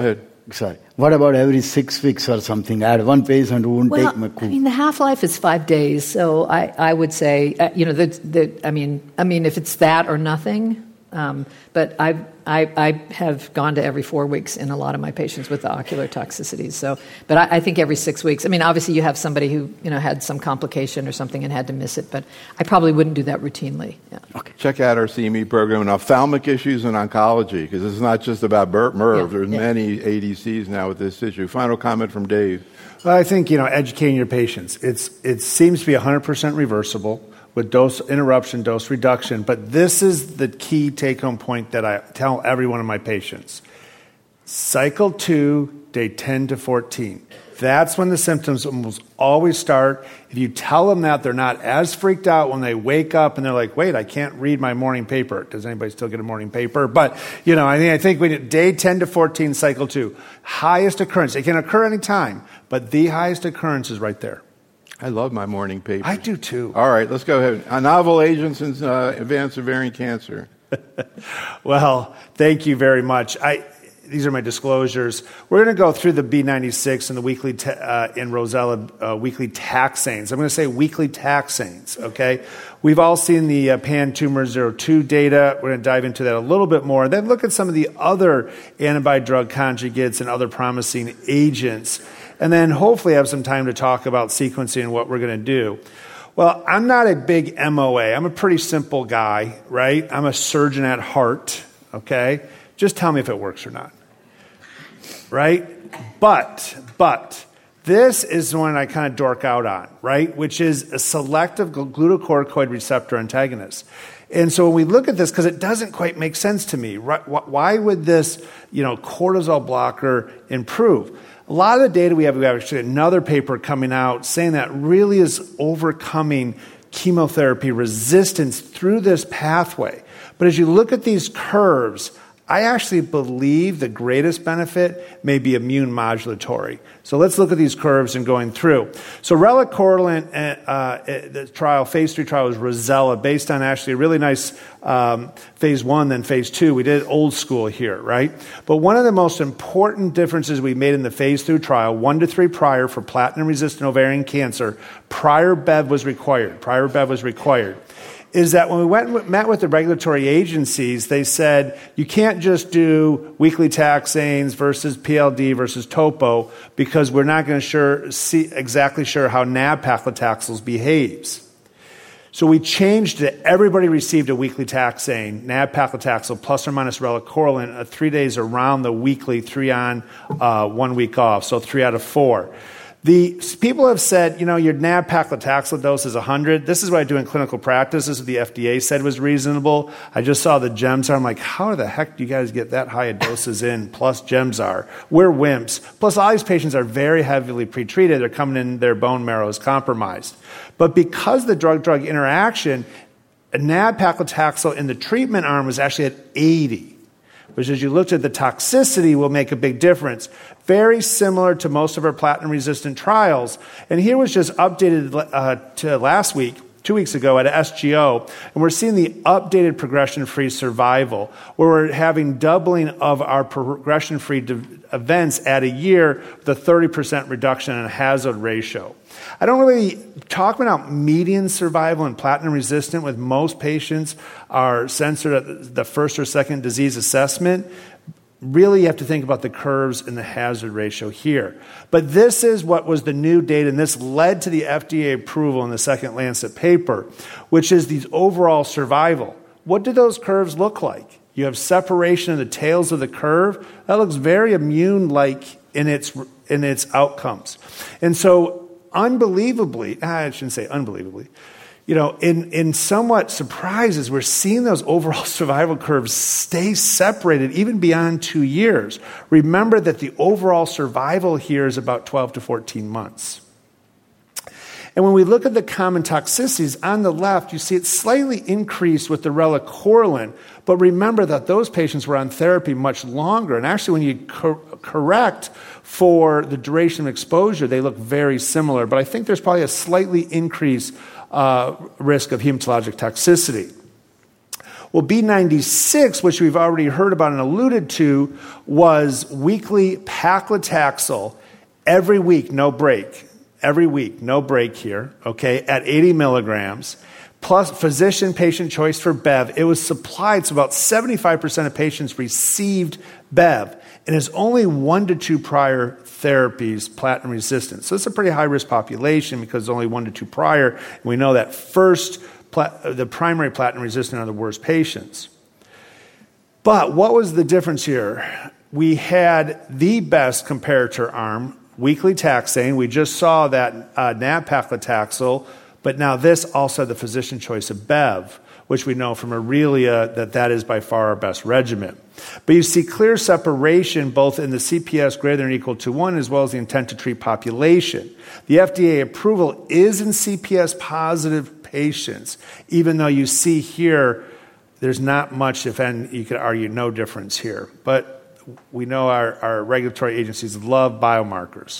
sorry. What about every six weeks or something? I had one patient who wouldn't well, take my I mean, the half-life is five days, so I, I would say, uh, you know, that, that, I mean, I mean, if it's that or nothing, um, but I, I, I have gone to every four weeks in a lot of my patients with the ocular toxicities. So, but I, I think every six weeks. I mean, obviously, you have somebody who you know had some complication or something and had to miss it, but I probably wouldn't do that routinely. Yeah. Okay. Check out our C M E program on ophthalmic issues and oncology, because it's not just about B E R T, M E R V. Yeah, There's yeah. many A D Cs now with this issue. Final comment from Dave. Well, I think, you know, educating your patients. It's It seems to be one hundred percent reversible with dose interruption, dose reduction, but this is the key take-home point that I tell every one of my patients. Cycle two, day ten to fourteen. That's when the symptoms almost always start. If you tell them that, they're not as freaked out when they wake up and they're like, wait, I can't read my morning paper. Does anybody still get a morning paper? But, you know, I mean, I think we did day ten to fourteen, cycle two. Highest occurrence. It can occur anytime, but the highest occurrence is right there. I love my morning paper. I do too. All right, let's go ahead. Uh, novel agents in uh, advanced ovarian cancer. Well, thank you very much. I, these are my disclosures. We're going to go through the B ninety-six and the weekly ta- uh, in Rosella uh, weekly taxanes. I'm going to say weekly taxanes, okay? We've all seen the uh, pan-tumor zero two data. We're going to dive into that a little bit more. Then look at some of the other antibody-drug conjugates and other promising agents. And then hopefully have some time to talk about sequencing and what we're going to do. Well, I'm not a big M O A. I'm a pretty simple guy, right? I'm a surgeon at heart, okay? Just tell me if it works or not, right? But, but, this is the one I kind of dork out on, right? Which is a selective glucocorticoid receptor antagonist. And so when we look at this, because it doesn't quite make sense to me, right? Why would this, you know, cortisol blocker improve? A lot of the data we have, we have actually another paper coming out saying that really is overcoming chemotherapy resistance through this pathway. But as you look at these curves, I actually believe the greatest benefit may be immune modulatory. So let's look at these curves and going through. So relacorilant, uh, uh, the trial, phase three trial was Rosella, based on actually a really nice um, phase one, then phase two. We did old school here, right? But one of the most important differences we made in the phase two trial, one to three prior for platinum-resistant ovarian cancer, prior B E V was required. Prior B E V was required. Is that when we went and met with the regulatory agencies, they said, you can't just do weekly taxanes versus P L D versus topo because we're not going to sure, see exactly sure how nab-paclitaxel behaves. So we changed it. Everybody received a weekly taxane, nab-paclitaxel plus or minus relacorilant, uh, three days around the weekly, three on, uh, one week off, so three out of four. The people have said, you know, your nab-paclitaxel dose is one hundred. This is what I do in clinical practice. This is what the F D A said was reasonable. I just saw the Gemzar. I'm like, how the heck do you guys get that high of doses in plus Gemzar? We're wimps. Plus, all these patients are very heavily pretreated. They're coming in, their bone marrow is compromised. But because the drug-drug interaction, nab-paclitaxel in the treatment arm was actually at eighty. Which as you looked at the toxicity will make a big difference. Very similar to most of our platinum-resistant trials. And here was just updated uh, to last week, two weeks ago at S G O, and we're seeing the updated progression-free survival, where we're having doubling of our progression-free de- events at a year with a thirty percent reduction in hazard ratio. I don't really talk about median survival in platinum-resistant with most patients are censored at the first or second disease assessment. Really, you have to think about the curves and the hazard ratio here. But this is what was the new data, and this led to the F D A approval in the second Lancet paper, which is the overall survival. What do those curves look like? You have separation of the tails of the curve. That looks very immune-like in its, in its outcomes. And so, unbelievably, I shouldn't say unbelievably, you know, in, in somewhat surprises, we're seeing those overall survival curves stay separated even beyond two years. Remember that the overall survival here is about twelve to fourteen months. And when we look at the common toxicities, on the left, you see it slightly increased with the relacorilant, but remember that those patients were on therapy much longer. And actually, when you cor- correct for the duration of exposure, they look very similar. But I think there's probably a slightly increased uh, risk of hematologic toxicity. Well, B ninety-six, which we've already heard about and alluded to, was weekly paclitaxel every week, no break. Every week, no break here, okay, at eighty milligrams, plus physician-patient choice for Bev. It was supplied, so about seventy-five percent of patients received Bev, and it's only one to two prior therapies platinum resistant. So it's a pretty high-risk population because it's only one to two prior, and we know that first, the primary platinum resistant are the worst patients. But what was the difference here? We had the best comparator arm, weekly taxane. We just saw that uh, nab-paclitaxel, but now this also had the physician choice of Bev, which we know from Aurelia that that is by far our best regimen. But you see clear separation both in the C P S greater than or equal to one as well as the intent to treat population. The F D A approval is in C P S positive patients, even though you see here there's not much, if any, you could argue no difference here. But we know our, our regulatory agencies love biomarkers.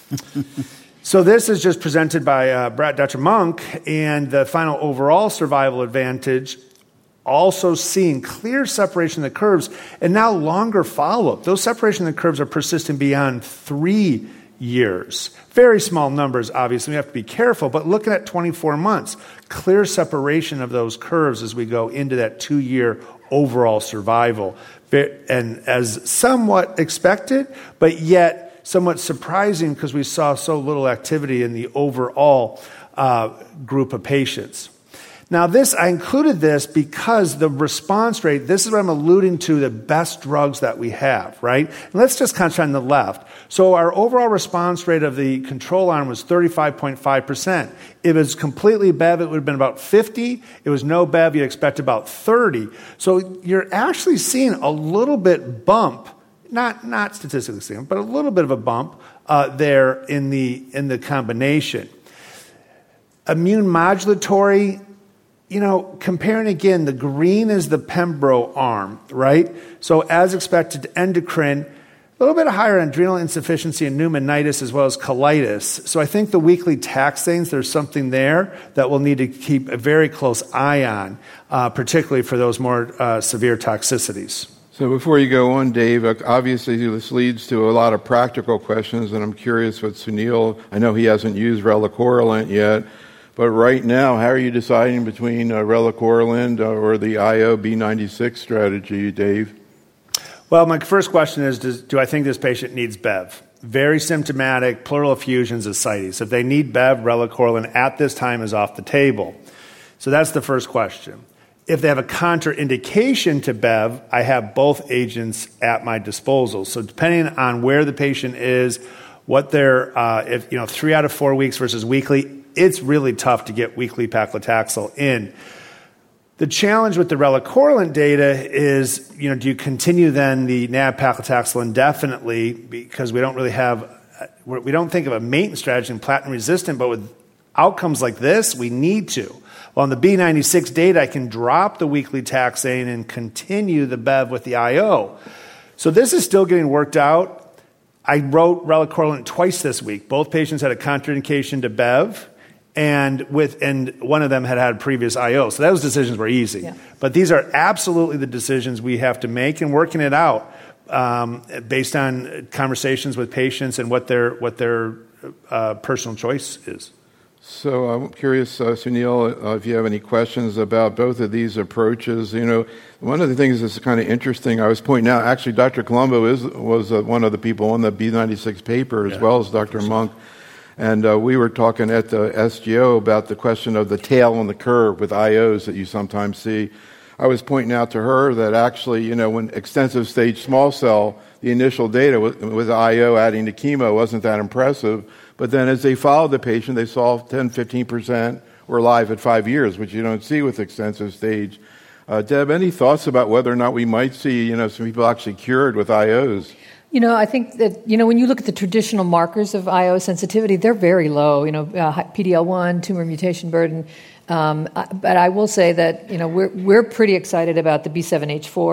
So this is just presented by uh, Brad, Doctor Monk, and the final overall survival advantage, also seeing clear separation of the curves and now longer follow-up. Those separation of the curves are persistent beyond three years. Very small numbers, obviously. We have to be careful, but looking at twenty-four months, clear separation of those curves as we go into that two-year overall survival. And as somewhat expected, but yet somewhat surprising because we saw so little activity in the overall uh, group of patients. Now this, I included this because the response rate, this is what I'm alluding to, the best drugs that we have, right? And let's just concentrate on the left. So our overall response rate of the control arm was thirty-five point five percent. If it was completely Bev, it would have been about fifty. It was no Bev, you'd expect about thirty. So you're actually seeing a little bit bump, not not statistically significant, but a little bit of a bump uh, there in the in the combination. Immune modulatory, you know, comparing again, the green is the Pembro arm, right? So as expected, endocrine, a little bit higher adrenal insufficiency and pneumonitis as well as colitis. So I think the weekly taxanes, there's something there that we'll need to keep a very close eye on, uh, particularly for those more uh, severe toxicities. So before you go on, Dave, obviously this leads to a lot of practical questions, and I'm curious what Sunil, I know he hasn't used relacorilant yet, but right now, how are you deciding between uh, relacorilant uh, or the I O B ninety-six strategy, Dave? Well, my first question is, does, do I think this patient needs Bev? Very symptomatic, pleural effusions, ascites. If they need Bev, relacorilant at this time is off the table. So that's the first question. If they have a contraindication to Bev, I have both agents at my disposal. So depending on where the patient is, what their, uh, if you know, three out of four weeks versus weekly, it's really tough to get weekly paclitaxel in. The challenge with the relacorilant data is, you know, do you continue then the nab-paclitaxel indefinitely because we don't really have, we don't think of a maintenance strategy in platinum resistant, but with outcomes like this, we need to. Well, on the B ninety-six data, I can drop the weekly taxane and continue the Bev with the I O. So this is still getting worked out. I wrote relacorilant twice this week. Both patients had a contraindication to Bev, and with and one of them had had previous I O. So those decisions were easy. Yeah. But these are absolutely the decisions we have to make, and working it out um, based on conversations with patients and what their what their uh, personal choice is. So I'm curious, uh, Sunil, uh, if you have any questions about both of these approaches. You know, one of the things that's kind of interesting, I was pointing out, actually Doctor Colombo is, was uh, one of the people on the B ninety-six paper, as yeah, well as Doctor Monk. And uh, we were talking at the S G O about the question of the tail on the curve with I Os that you sometimes see. I was pointing out to her that actually, you know, when extensive stage small cell, the initial data with, with I O adding to chemo wasn't that impressive. But then as they followed the patient, they saw ten, fifteen percent were alive at five years, which you don't see with extensive stage. Uh, Deb, any thoughts about whether or not we might see, you know, some people actually cured with I Os? You know, I think that, you know, when you look at the traditional markers of I O sensitivity, they're very low, you know, uh, P D L one, tumor mutation burden. Um, but I will say that, you know, we're, we're pretty excited about the B seven H four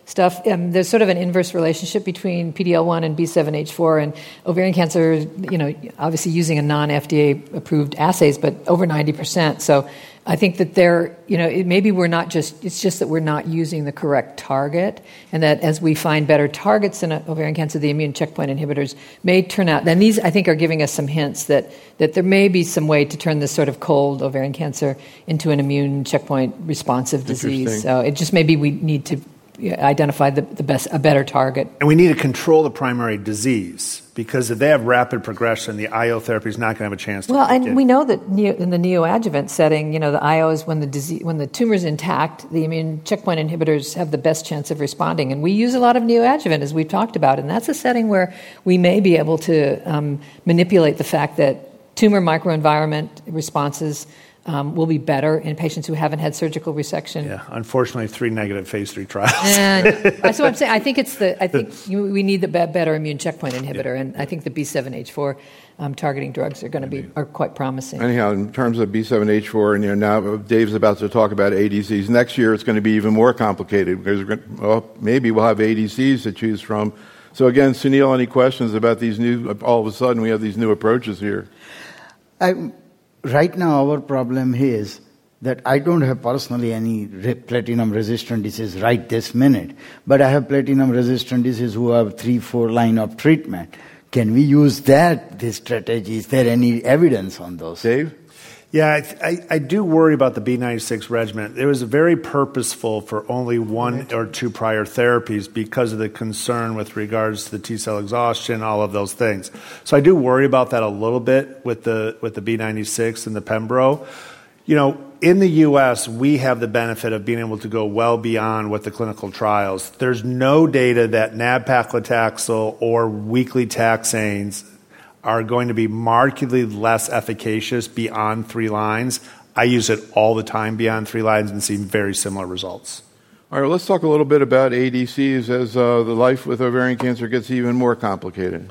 stuff. Um, there's sort of an inverse relationship between P D L one and B seven H four and ovarian cancer, you know, obviously using a non-F D A-approved assays, but over ninety percent. So I think that they're, you know, it, maybe we're not just, it's just that we're not using the correct target, and that as we find better targets in ovarian cancer, the immune checkpoint inhibitors may turn out, and these I think are giving us some hints that, that there may be some way to turn this sort of cold ovarian cancer into an immune checkpoint responsive disease. So it just maybe we need to identify the, the best, a better target. And we need to control the primary disease, because if they have rapid progression, the I O therapy is not going to have a chance to Well, and in. we know that neo, in the neoadjuvant setting, you know, the I O is when the disease, when the tumor's intact, the immune checkpoint inhibitors have the best chance of responding. And we use a lot of neoadjuvant, as we've talked about, and that's a setting where we may be able to um, manipulate the fact that tumor microenvironment responses Um, will be better in patients who haven't had surgical resection. Yeah, unfortunately, three negative phase three trials. And that's what I'm saying. I think it's the. I think you, we need the be- better immune checkpoint inhibitor, yeah. And I think the B seven H four um, targeting drugs are going to be are quite promising. Anyhow, in terms of B seven H four, and you know, now Dave's about to talk about A D Cs. Next year, it's going to be even more complicated because we're going to, well, maybe we'll have A D Cs to choose from. So again, Sunil, any questions about these new? All of a sudden, we have these new approaches here. I. Right now, our problem is that I don't have personally any re- platinum-resistant disease right this minute, but I have platinum-resistant disease who have three, four line of treatment. Can we use that, this strategy? Is there any evidence on those? Dave? Yeah, I, I, I do worry about the B ninety-six regimen. It was very purposeful for only one or two prior therapies because of the concern with regards to the T-cell exhaustion, all of those things. So I do worry about that a little bit with the with the B ninety-six and the Pembro. You know, in the U S, we have the benefit of being able to go well beyond what the clinical trials. There's no data that nab-paclitaxel or weekly taxanes are going to be markedly less efficacious beyond three lines. I use it all the time beyond three lines and see very similar results. All right, let's talk a little bit about A D Cs as uh, the life with ovarian cancer gets even more complicated.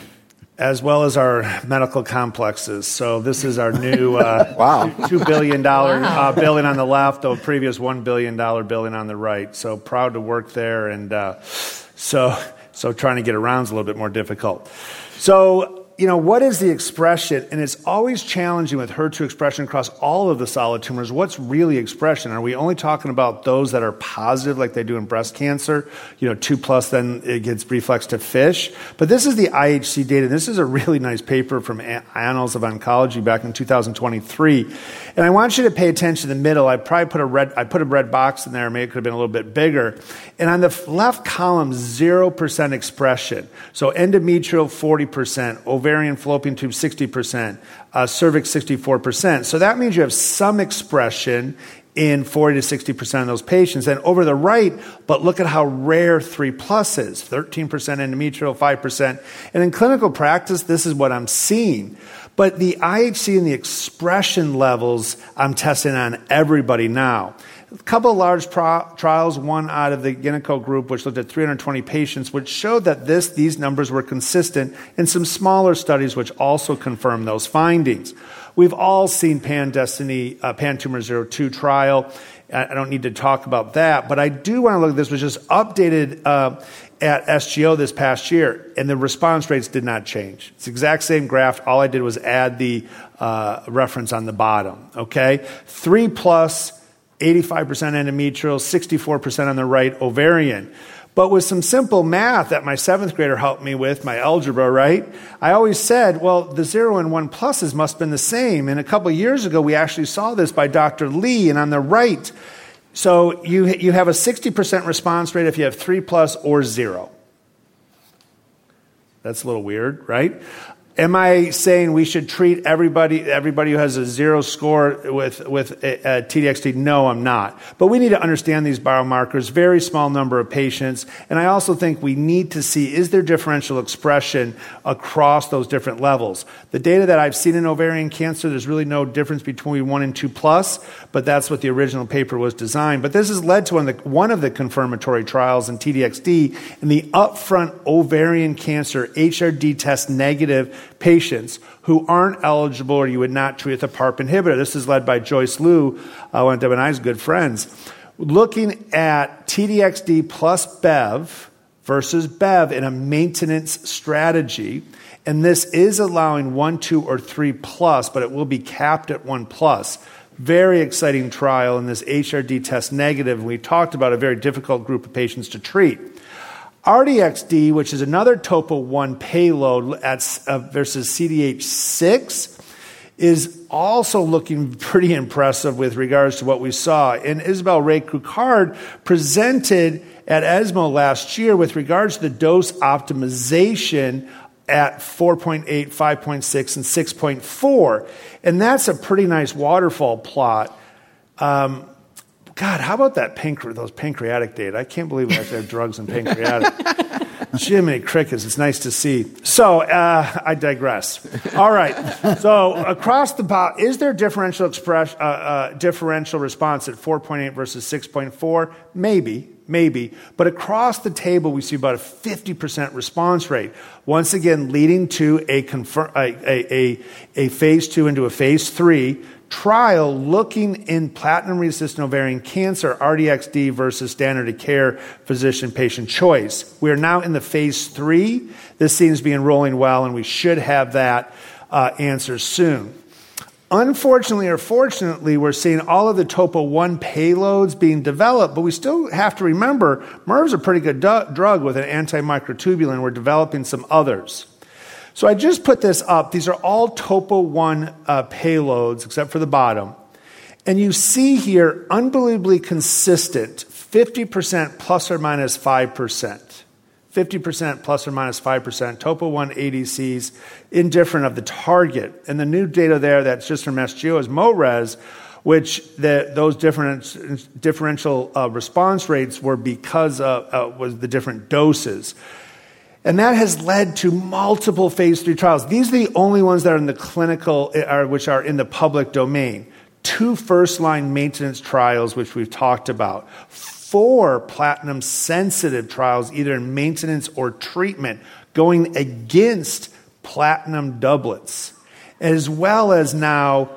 As well as our medical complexes. So this is our new uh, wow. two billion dollars wow. uh, building on the left, the previous one billion dollars building on the right. So proud to work there, and uh, so so trying to get around is a little bit more difficult. So, you know, what is the expression? And it's always challenging with H E R two expression across all of the solid tumors. What's really expression? Are we only talking about those that are positive like they do in breast cancer? You know, two plus, then it gets reflexed to FISH. But this is the I H C data. This is a really nice paper from Annals of Oncology back in two thousand twenty-three. And I want you to pay attention to the middle. I probably put a red, I put a red box in there. Maybe it could have been a little bit bigger. And on the left column, zero percent expression. So endometrial, forty percent. Ovarian fallopian tube, sixty percent, uh, cervix, sixty-four percent. So that means you have some expression in forty to sixty percent of those patients. And over the right, but look at how rare three plus is, thirteen percent endometrial, five percent. And in clinical practice, this is what I'm seeing. But the I H C and the expression levels, I'm testing on everybody now. A couple of large pro- trials, one out of the Gineco group, which looked at three hundred twenty patients, which showed that this these numbers were consistent, and some smaller studies which also confirmed those findings. We've all seen Pan-Destiny, uh, Pan-Tumor zero two trial. I don't need to talk about that, but I do want to look at this, which was just updated uh, at S G O this past year, and the response rates did not change. It's the exact same graph. All I did was add the uh, reference on the bottom, okay? Three plus, eighty-five percent endometrial, sixty-four percent on the right, ovarian. But with some simple math that my seventh grader helped me with, my algebra, right? I always said, well, the zero and one pluses must have been the same. And a couple of years ago, we actually saw this by Doctor Lee, and on the right, so you, you have a sixty percent response rate if you have three plus or zero. That's a little weird, right? Am I saying we should treat everybody everybody who has a zero score with, with a, a T D X T? No, I'm not. But we need to understand these biomarkers, very small number of patients. And I also think we need to see, is there differential expression across those different levels? The data that I've seen in ovarian cancer, there's really no difference between one and two plus, but that's what the original paper was designed. But this has led to one of the, one of the confirmatory trials in T D X D in the upfront ovarian cancer H R D test negative patients who aren't eligible or you would not treat with a PARP inhibitor. This is led by Joyce Liu, uh, one of Deb and I's good friends. looking at T D X D plus Bev versus Bev in a maintenance strategy. And this is allowing one, two, or three plus, but it will be capped at one plus. Very exciting trial in this H R D test negative. We talked about a very difficult group of patients to treat. R D X D, which is another topo one payload at, uh, versus C D H six, is also looking pretty impressive with regards to what we saw. And Isabel Ray-Coukard presented at ESMO last year with regards to the dose optimization at four point eight, five point six, and six point four. And that's a pretty nice waterfall plot. Um, God, how about that pancre- those pancreatic data? I can't believe we have to have drugs in pancreatic. Jiminy crickets, it's nice to see. So, uh, I digress. All right. So, across the box, is there differential express, uh, uh, differential response at four point eight versus six point four? Maybe. Maybe. But across the table, we see about a fifty percent response rate. Once again, leading to a, confirm, a, a, a, a phase two into a phase three trial looking in platinum-resistant ovarian cancer, R D X D versus standard of care physician-patient choice. We are now in the phase three. This seems to be enrolling well, and we should have that uh, answer soon. Unfortunately or fortunately, we're seeing all of the topo one payloads being developed, but we still have to remember M I R V's a pretty good du- drug with an antimicrotubulin. We're developing some others. So I just put this up. These are all topo one uh, payloads, except for the bottom. And you see here, unbelievably consistent, fifty percent plus or minus five percent. fifty percent plus or minus five percent, topo one A D Cs, indifferent of the target. And the new data there that's just from S G O is MoRes, which the, those different, differential uh, response rates were because of uh, was the different doses. And that has led to multiple phase three trials. These are the only ones that are in the clinical, are, which are in the public domain. Two first-line maintenance trials, which we've talked about. Four platinum-sensitive trials, either in maintenance or treatment, going against platinum doublets, as well as now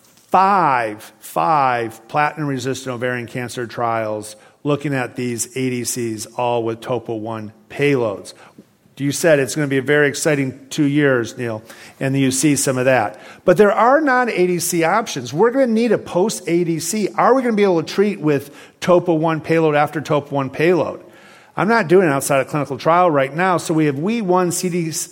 five, five platinum-resistant ovarian cancer trials looking at these A D Cs, all with topo one payloads. You said it's going to be a very exciting two years, Neil, and you see some of that. But there are non-A D C options. We're going to need a post-A D C. Are we going to be able to treat with topo one payload after topo one payload? I'm not doing it outside of clinical trial right now. So we have W E one C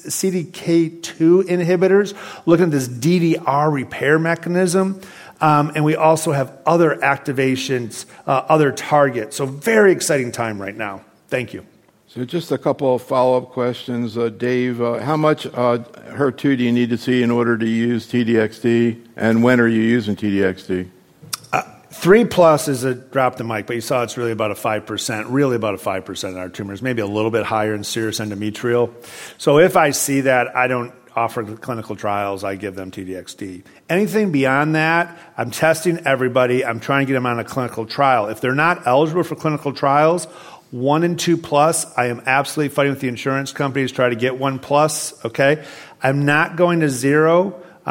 D K two inhibitors looking at this D D R repair mechanism. Um, and we also have other activations, uh, other targets. So very exciting time right now. Thank you. So just a couple of follow-up questions. Uh, Dave, uh, how much uh, H E R two do you need to see in order to use T D X D, and when are you using T D X D? Uh, three plus is a drop the mic, but you saw it's really about a five percent, really about a five percent in our tumors, maybe a little bit higher in serous endometrial. So if I see that, I don't offer clinical trials, I give them T D X D. Anything beyond that, I'm testing everybody. I'm trying to get them on a clinical trial. If they're not eligible for clinical trials, One and two plus, I am absolutely fighting with the insurance companies to try to get one plus, okay? I'm not going to zero uh,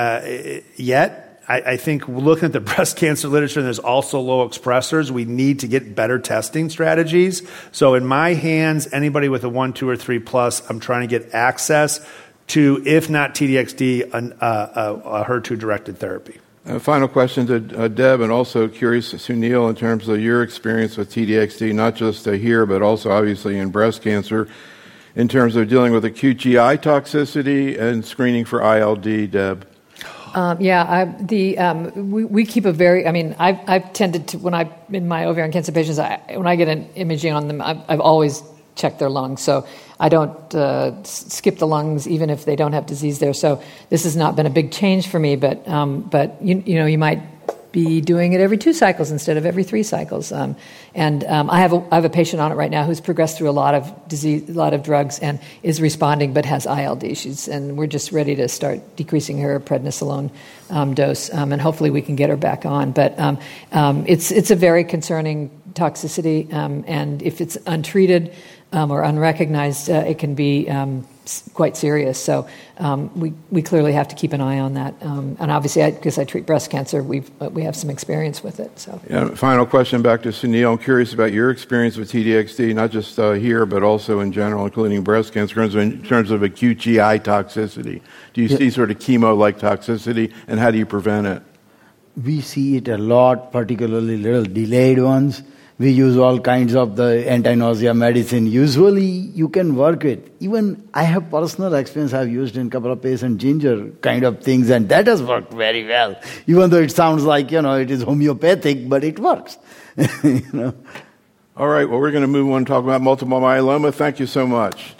uh, yet. I, I think looking at the breast cancer literature, and there's also low expressors, we need to get better testing strategies. So in my hands, anybody with a one, two, or three plus, I'm trying to get access to, if not T D X D, an, uh, a, a H E R two-directed therapy. Uh, final question to uh, Deb, and also curious to Sunil in terms of your experience with T D X D, not just uh, here, but also obviously in breast cancer, in terms of dealing with acute G I toxicity and screening for I L D, Deb. Um, yeah, I, the um, we, we keep a very. I mean, I've I've tended to when I in my ovarian cancer patients, I, when I get an imaging on them, I've, I've always checked their lungs. So I don't uh, skip the lungs even if they don't have disease there. So this has not been a big change for me. But um, but you you know you might be doing it every two cycles instead of every three cycles. Um, and um, I have a I have a patient on it right now who's progressed through a lot of disease, a lot of drugs, and is responding, but has I L D. She's and we're just ready to start decreasing her prednisolone um, dose, um, and hopefully we can get her back on. But um, um, it's it's a very concerning toxicity, um, and if it's untreated um, or unrecognized, uh, it can be um, quite serious. So um, we we clearly have to keep an eye on that. Um, and obviously, because I, I treat breast cancer, we we have some experience with it. So yeah, final question back to Sunil. I'm curious about your experience with T D X D, not just uh, here, but also in general, including breast cancer, in terms of, in terms of acute G I toxicity. Do you yeah. see sort of chemo-like toxicity, and how do you prevent it? We see it a lot, particularly little delayed ones. We use all kinds of the anti-nausea medicine. Usually you can work with. Even I have personal experience. I've used in a couple of patients ginger kind of things, and that has worked very well. Even though it sounds like, you know, it is homeopathic, but it works. you know. All right, well, we're going to move on and talk about multiple myeloma. Thank you so much.